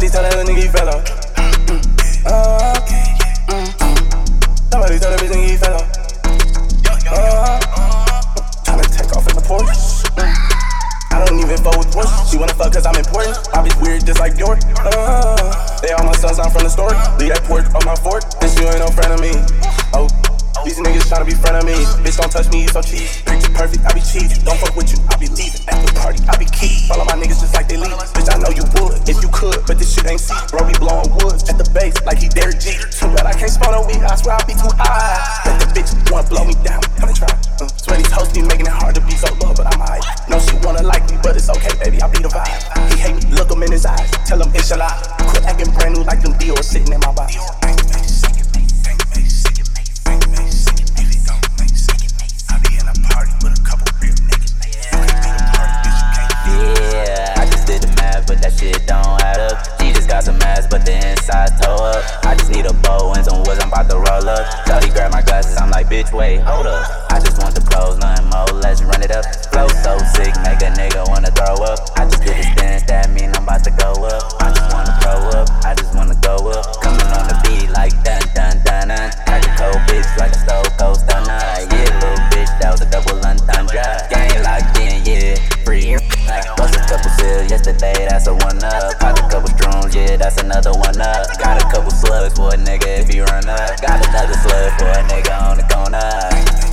Somebody tell that little nigga he fell off. Somebody tell that bitch nigga he fell off. Tryna take off in the Porsche. I don't even fuck with Porsche. She wanna fuck cause I'm important. I be weird just like York. They all my sons, I'm from the store. Leave that porch on my fork. Bitch, you ain't no friend of me. Oh, these niggas tryna be friend of me. Bitch, don't touch me, you so cheap. Picture perfect, I be cheap. Don't fuck with you, I be leaving. At the party, I be key. Follow my niggas just like they leave. Bitch, I know you would, if you could, but this shit ain't see. Bro, be blowing woods at the base like he Derek G. Too bad I can't spawn a weed, I swear I be too high. Let the bitch wanna blow me down, come and try. Swear these hoes be making it hard to be so low, but I'm high. No, she wanna like me, but it's okay, baby, I be the vibe. He hate me, look him in his eyes, tell him inshallah. Quit acting brand new like them Dior sitting in my body. Yeah, I just did the math, but that shit don't add up. She just got some ass, but the inside toe up. I just need a bow and some woods, I'm about to roll up. Shawty grab my glasses, I'm like, bitch, wait, hold up. I just want the clothes, nothing more, let's run it up. Flow so sick, make a nigga wanna throw up. I just did this dance, that mean I'm about to go up. I just wanna throw up, I just wanna go up. Coming on the beat like dun dun dun dun. Like a cold bitch, like a stove cold stunner. Yeah, little bitch, that was a double entendre. Gang locked in, yeah, free. Bust a couple sales yesterday, that's a one up. Popped a couple shrooms, yeah, that's another one up. Got a couple slugs for a nigga if he run up. Got another slug for a nigga on the corner.